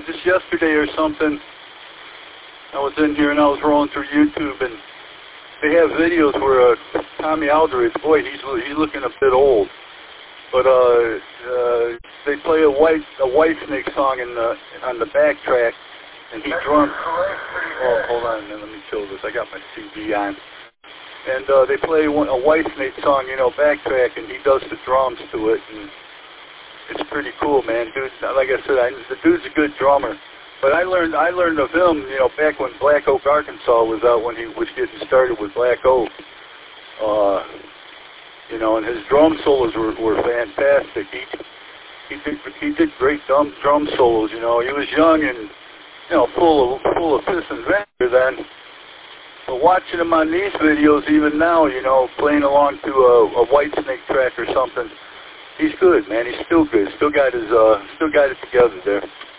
just yesterday or something, I was in here and I was rolling through YouTube, and they have videos where Tommy Aldridge, boy, he's looking a bit old, but they play a Whitesnake song on the backtrack, and he drums. Oh, hold on a minute, let me chill this. I got my CD on. And they play a Whitesnake song, you know, backtrack, and he does the drums to it, and it's pretty cool, man. Dude, like I said, the dude's a good drummer. But I learned of him, you know, back when Black Oak, Arkansas was out, when he was getting started with Black Oak. You know, and his drum solos were fantastic. He did great drum solos. You know, he was young and, you know, full of piss and vinegar then. But watching him on these videos, even now, you know, playing along to a Whitesnake track or something, he's good, man. He's still good. Still got it together there.